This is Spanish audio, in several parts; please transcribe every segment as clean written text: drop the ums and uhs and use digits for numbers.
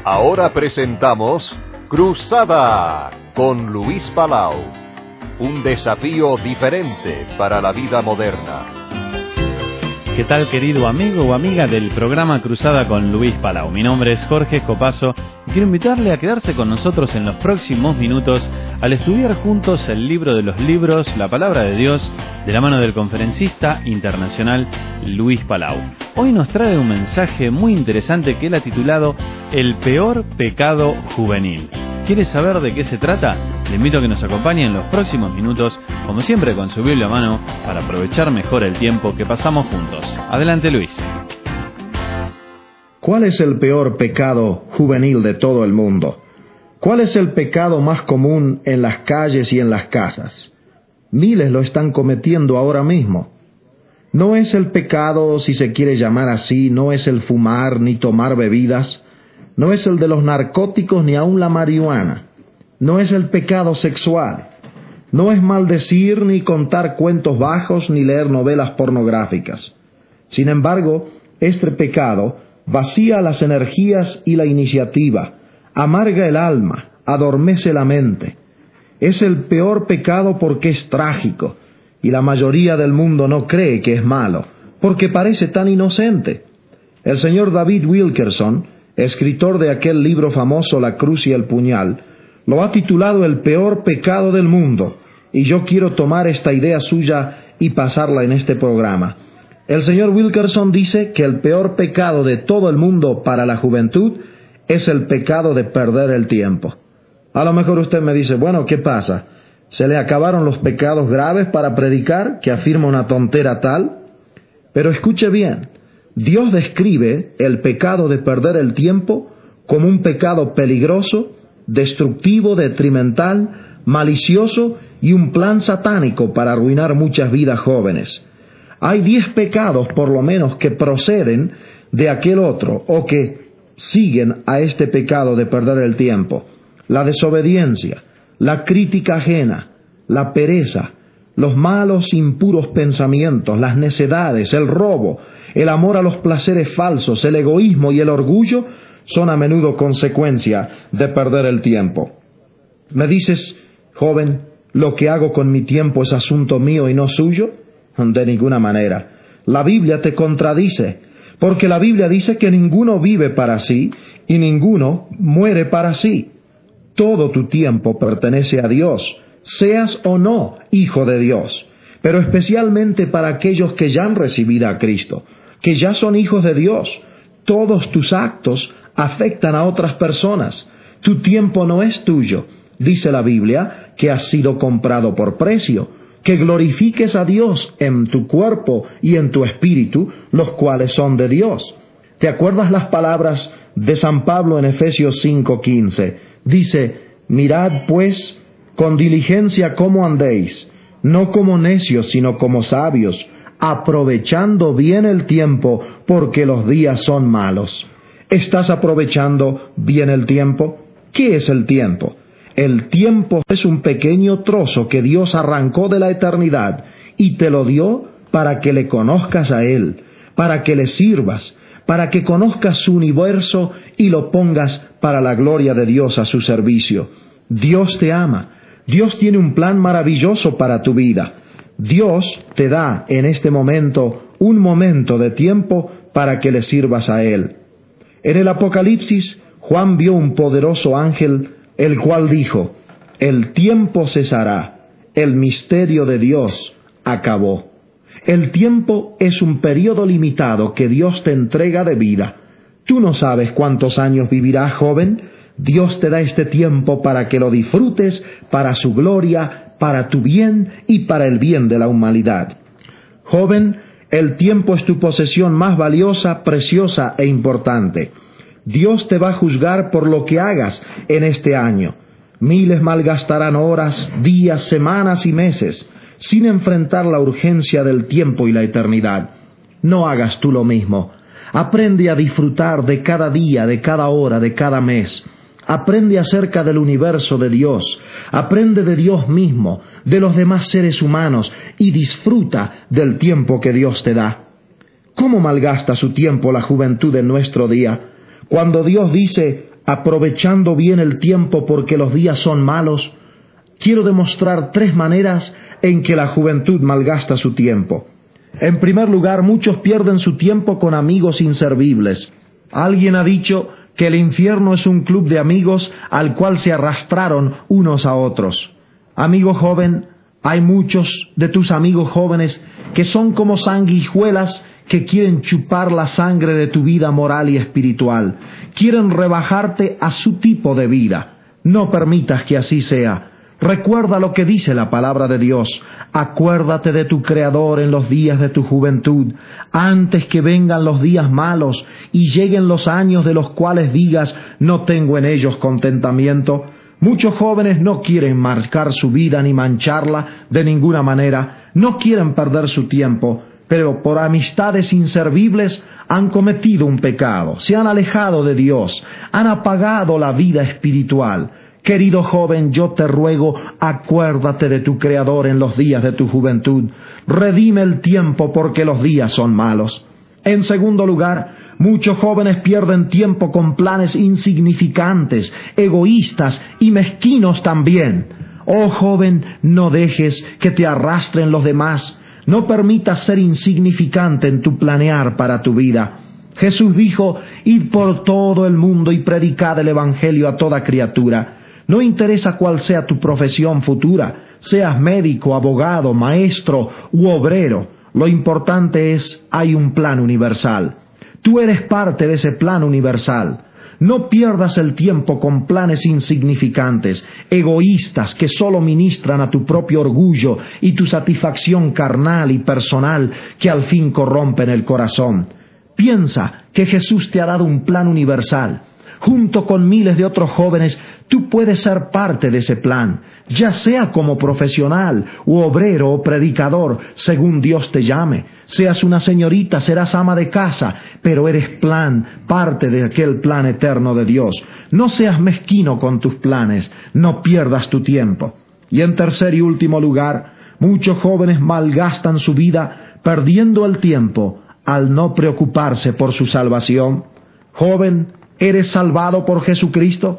Ahora presentamos Cruzada con Luis Palau. Un desafío diferente para la vida moderna. ¿Qué tal, querido amigo o amiga del programa Cruzada con Luis Palau? Mi nombre es Jorge Escopazo y quiero invitarle a quedarse con nosotros en los próximos minutos al estudiar juntos el libro de los libros, la palabra de Dios, de la mano del conferencista internacional Luis Palau. Hoy nos trae un mensaje muy interesante que él ha titulado El peor pecado juvenil. ¿Quiere saber de qué se trata? Le invito a que nos acompañe en los próximos minutos, como siempre con su Biblia a mano, para aprovechar mejor el tiempo que pasamos juntos. Adelante, Luis. ¿Cuál es el peor pecado juvenil de todo el mundo? ¿Cuál es el pecado más común en las calles y en las casas? Miles lo están cometiendo ahora mismo. No es el pecado, si se quiere llamar así, no es el fumar ni tomar bebidas, no es el de los narcóticos ni aun la marihuana, no es el pecado sexual, no es maldecir ni contar cuentos bajos ni leer novelas pornográficas. Sin embargo, este pecado vacía las energías y la iniciativa, amarga el alma, adormece la mente. Es el peor pecado porque es trágico, y la mayoría del mundo no cree que es malo, porque parece tan inocente. El señor David Wilkerson, escritor de aquel libro famoso La cruz y el puñal, lo ha titulado El peor pecado del mundo, y yo quiero tomar esta idea suya y pasarla en este programa. El señor Wilkerson dice que el peor pecado de todo el mundo para la juventud es el pecado de perder el tiempo. A lo mejor usted me dice, bueno, ¿qué pasa? ¿Se le acabaron los pecados graves para predicar, que afirma una tontera tal? Pero escuche bien, Dios describe el pecado de perder el tiempo como un pecado peligroso, destructivo, detrimental, malicioso y un plan satánico para arruinar muchas vidas jóvenes. Hay 10 pecados por lo menos que proceden de aquel otro o que siguen a este pecado de perder el tiempo: la desobediencia, la crítica ajena, la pereza, los malos impuros pensamientos, las necedades, el robo, el amor a los placeres falsos, el egoísmo y el orgullo son a menudo consecuencia de perder el tiempo. ¿Me dices, joven, lo que hago con mi tiempo es asunto mío y no suyo? De ninguna manera. La Biblia te contradice, porque la Biblia dice que ninguno vive para sí y ninguno muere para sí. Todo tu tiempo pertenece a Dios, seas o no hijo de Dios, pero especialmente para aquellos que ya han recibido a Cristo, que ya son hijos de Dios. Todos tus actos afectan a otras personas. Tu tiempo no es tuyo. Dice la Biblia que has sido comprado por precio, que glorifiques a Dios en tu cuerpo y en tu espíritu, los cuales son de Dios. ¿Te acuerdas las palabras de San Pablo en Efesios 5:15? Dice, mirad pues con diligencia cómo andéis, no como necios, sino como sabios, aprovechando bien el tiempo, porque los días son malos. ¿Estás aprovechando bien el tiempo? ¿Qué es el tiempo? El tiempo es un pequeño trozo que Dios arrancó de la eternidad y te lo dio para que le conozcas a Él, para que le sirvas, para que conozcas su universo y lo pongas para la gloria de Dios a su servicio. Dios te ama. Dios tiene un plan maravilloso para tu vida. Dios te da en este momento un momento de tiempo para que le sirvas a Él. En el Apocalipsis, Juan vio un poderoso ángel, el cual dijo, el tiempo cesará, el misterio de Dios acabó. El tiempo es un periodo limitado que Dios te entrega de vida. Tú no sabes cuántos años vivirás, joven. Dios te da este tiempo para que lo disfrutes, para su gloria, para tu bien y para el bien de la humanidad. Joven, el tiempo es tu posesión más valiosa, preciosa e importante. Dios te va a juzgar por lo que hagas en este año. Miles malgastarán horas, días, semanas y meses sin enfrentar la urgencia del tiempo y la eternidad. No hagas tú lo mismo. Aprende a disfrutar de cada día, de cada hora, de cada mes. Aprende acerca del universo de Dios. Aprende de Dios mismo, de los demás seres humanos y disfruta del tiempo que Dios te da. ¿Cómo malgasta su tiempo la juventud en nuestro día? Cuando Dios dice, aprovechando bien el tiempo porque los días son malos, quiero demostrar 3 maneras en que la juventud malgasta su tiempo. En primer lugar, muchos pierden su tiempo con amigos inservibles. Alguien ha dicho que el infierno es un club de amigos al cual se arrastraron unos a otros. Amigo joven, hay muchos de tus amigos jóvenes que son como sanguijuelas que quieren chupar la sangre de tu vida moral y espiritual. Quieren rebajarte a su tipo de vida. No permitas que así sea. Recuerda lo que dice la palabra de Dios. Acuérdate de tu Creador en los días de tu juventud, antes que vengan los días malos y lleguen los años de los cuales digas, no tengo en ellos contentamiento. Muchos jóvenes no quieren marcar su vida ni mancharla de ninguna manera, no quieren perder su tiempo, pero por amistades inservibles han cometido un pecado, se han alejado de Dios, han apagado la vida espiritual. Querido joven, yo te ruego, acuérdate de tu Creador en los días de tu juventud. Redime el tiempo porque los días son malos. En segundo lugar, muchos jóvenes pierden tiempo con planes insignificantes, egoístas y mezquinos también. Oh joven, no dejes que te arrastren los demás. No permitas ser insignificante en tu planear para tu vida. Jesús dijo, id por todo el mundo y predicad el Evangelio a toda criatura. No interesa cuál sea tu profesión futura, seas médico, abogado, maestro u obrero. Lo importante es, hay un plan universal. Tú eres parte de ese plan universal. No pierdas el tiempo con planes insignificantes, egoístas que solo ministran a tu propio orgullo y tu satisfacción carnal y personal que al fin corrompen el corazón. Piensa que Jesús te ha dado un plan universal. Junto con miles de otros jóvenes, tú puedes ser parte de ese plan, ya sea como profesional, u obrero o predicador, según Dios te llame. Seas una señorita, serás ama de casa, pero eres parte de aquel plan eterno de Dios. No seas mezquino con tus planes, no pierdas tu tiempo. Y en tercer y último lugar, muchos jóvenes malgastan su vida perdiendo el tiempo al no preocuparse por su salvación. Joven, ¿eres salvado por Jesucristo?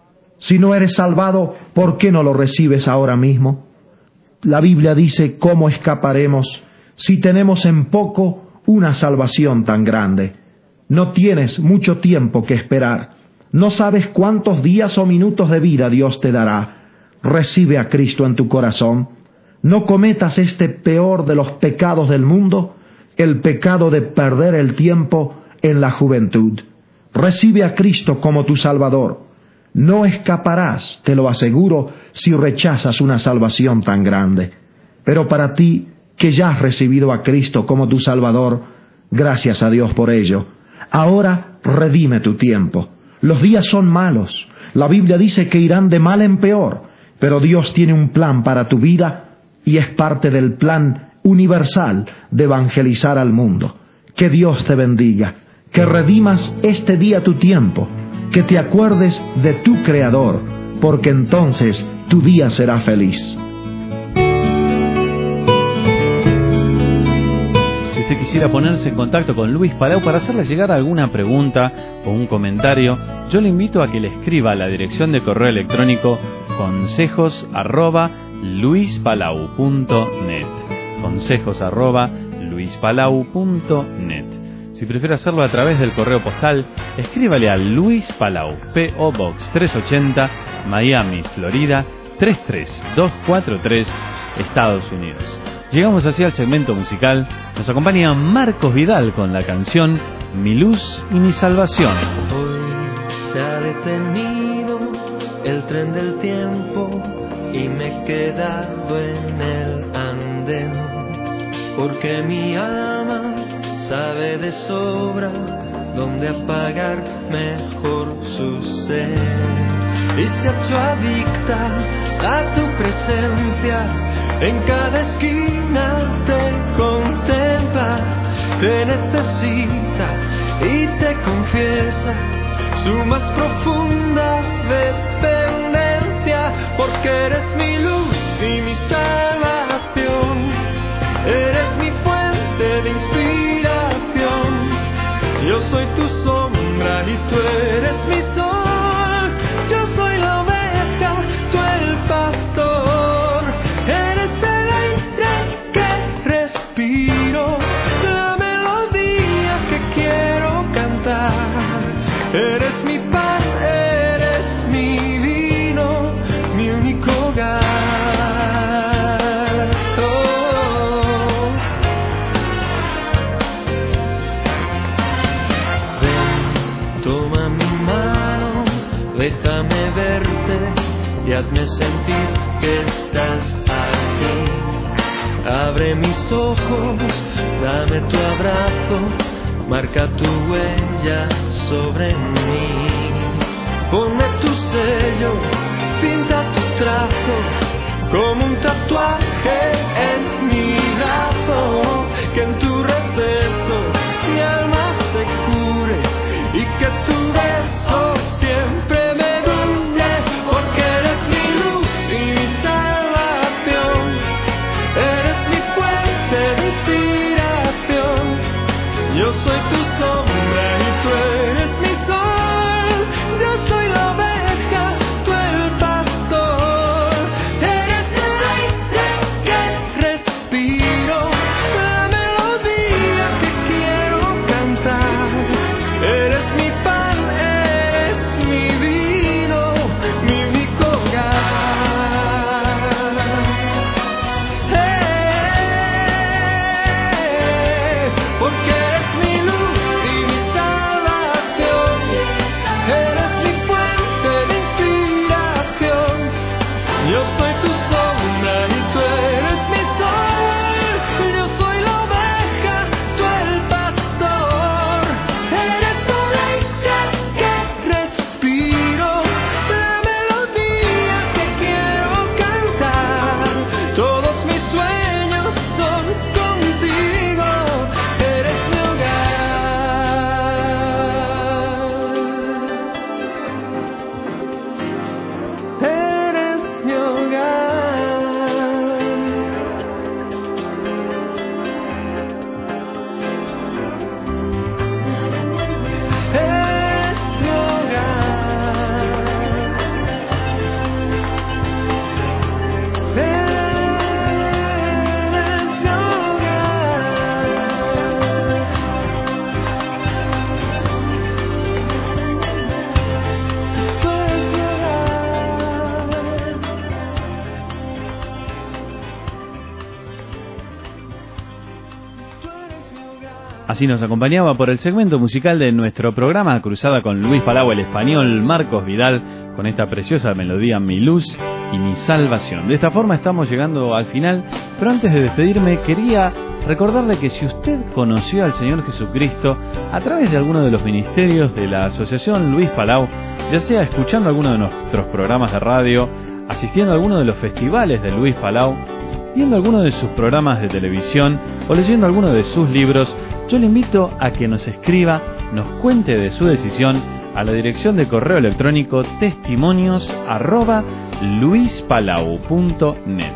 Si no eres salvado, ¿por qué no lo recibes ahora mismo? La Biblia dice, ¿cómo escaparemos si tenemos en poco una salvación tan grande? No tienes mucho tiempo que esperar. No sabes cuántos días o minutos de vida Dios te dará. Recibe a Cristo en tu corazón. No cometas este peor de los pecados del mundo, el pecado de perder el tiempo en la juventud. Recibe a Cristo como tu Salvador. No escaparás, te lo aseguro, si rechazas una salvación tan grande. Pero para ti, que ya has recibido a Cristo como tu Salvador, gracias a Dios por ello. Ahora redime tu tiempo. Los días son malos. La Biblia dice que irán de mal en peor, pero Dios tiene un plan para tu vida y es parte del plan universal de evangelizar al mundo. Que Dios te bendiga. Que redimas este día tu tiempo, que te acuerdes de tu Creador, porque entonces tu día será feliz. Si usted quisiera ponerse en contacto con Luis Palau para hacerle llegar alguna pregunta o un comentario, yo le invito a que le escriba a la dirección de correo electrónico consejos@luispalau.net. consejos@luispalau.net. Si prefiere hacerlo a través del correo postal, escríbale a Luis Palau, P.O. Box 380, Miami, Florida 33243, Estados Unidos. Llegamos así al segmento musical. Nos acompaña Marcos Vidal con la canción Mi Luz y Mi Salvación. Hoy se ha detenido el tren del tiempo y me he quedado en el andén, porque mi alma sabe de sobra dónde apagar mejor su sed, y se ha hecho adicta a tu presencia. En cada esquina te contempla, te necesita y te confiesa su más profunda dependencia, porque eres mi luz y mi salvación, eres mi fuente de inspiración. Yo soy tu sombra y tú eres mi sol. Eres mi paz, eres mi vino, mi único hogar. Oh. Ven, toma mi mano, déjame verte y hazme sentir que estás aquí. Abre mis ojos, dame tu abrazo, marca tu huella sobre mí. Ponme tu sello, pinta tu trazo, como un tatuaje en mi brazo. Que en tu receso mi alma se cure y que tu beso siempre me dure. Porque eres mi luz y mi salvación, eres mi fuente de inspiración. Yo soy tu sombra y tú eres mi sol. Yo soy la oveja, tú el pastor. Eres el aire que respiro, la melodía que quiero cantar. Eres mi pan, eres mi vino, mi único hogar. Porque eres mi luz y mi salvación, eres mi fuente de inspiración. Yo soy tu sombra y tú eres mi sol. Yo soy la oveja, tú el pastor. Eres el aire que respiro, la melodía que quiero cantar. Todos mis sueños son contigo, eres mi hogar. Eres mi hogar. Eres mi hogar. Eres mi Así nos acompañaba por el segmento musical de nuestro programa Cruzada con Luis Palau, el español Marcos Vidal, con esta preciosa melodía Mi Luz y Mi Salvación. De esta forma estamos llegando al final, pero antes de despedirme quería recordarle que si usted conoció al Señor Jesucristo a través de alguno de los ministerios de la Asociación Luis Palau, ya sea escuchando alguno de nuestros programas de radio, asistiendo a alguno de los festivales de Luis Palau, viendo alguno de sus programas de televisión o leyendo alguno de sus libros, yo le invito a que nos escriba, nos cuente de su decisión a la dirección de correo electrónico testimonios@luispalau.net.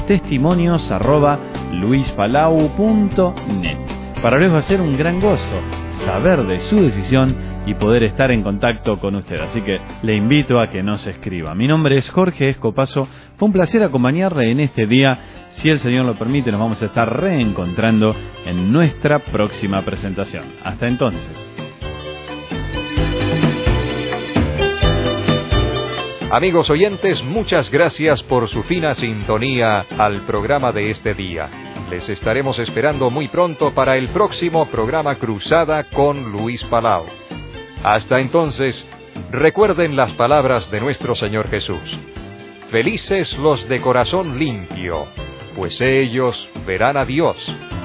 testimonios@luispalau.net. Para Luis va a ser un gran gozo saber de su decisión y poder estar en contacto con usted. Así que le invito a que nos escriba. Mi nombre es Jorge Escopazo. Fue un placer acompañarle en este día. Si el Señor lo permite, nos vamos a estar reencontrando en nuestra próxima presentación. Hasta entonces. Amigos oyentes, muchas gracias por su fina sintonía al programa de este día. Les estaremos esperando muy pronto para el próximo programa Cruzada con Luis Palau. Hasta entonces, recuerden las palabras de nuestro Señor Jesús. Felices los de corazón limpio, pues ellos verán a Dios.